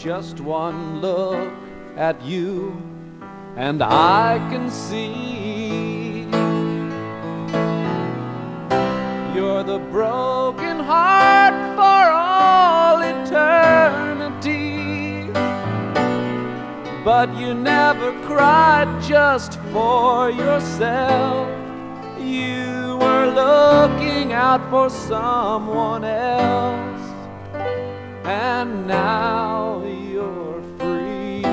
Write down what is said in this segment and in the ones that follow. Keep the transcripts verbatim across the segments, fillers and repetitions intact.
Just one look at you and I can see you're the broken heart for all eternity. But you never cried just for yourself. You were looking out for someone else, and now you're free.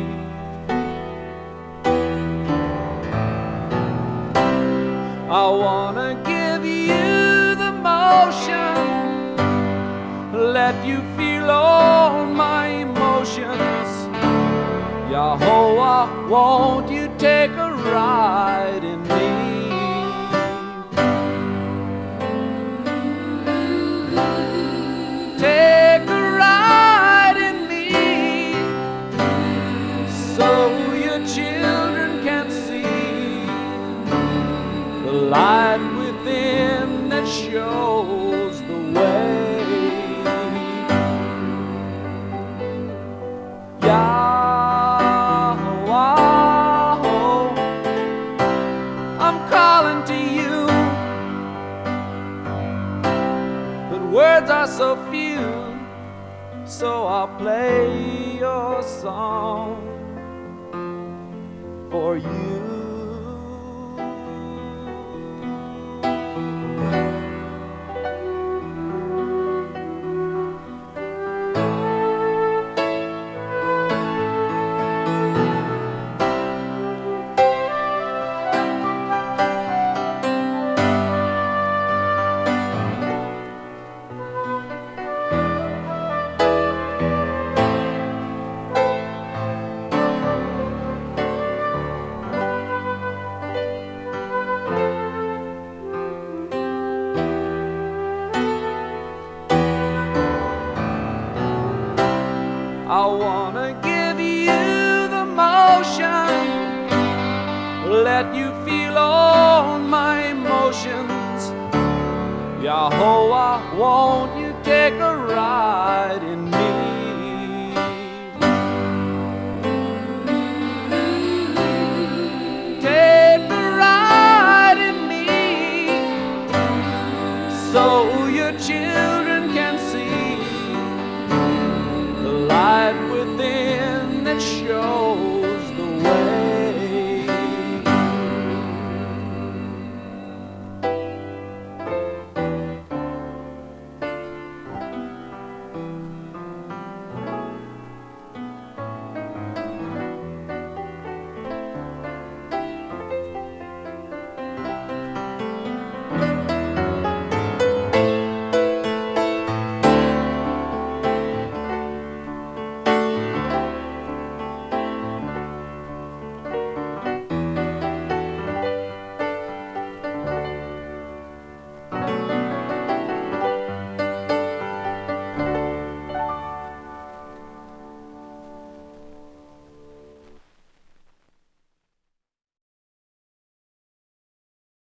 I wanna give you the motion, let you feel all my emotions. Yahweh, won't you take a ride in me? Take a ride in me, so your children can see the light within that shows the way. Yahweh, I'm calling to you, but words are so few, so I'll play your song for you. I wanna give you the motion, let you feel all my emotions. Yahweh, won't you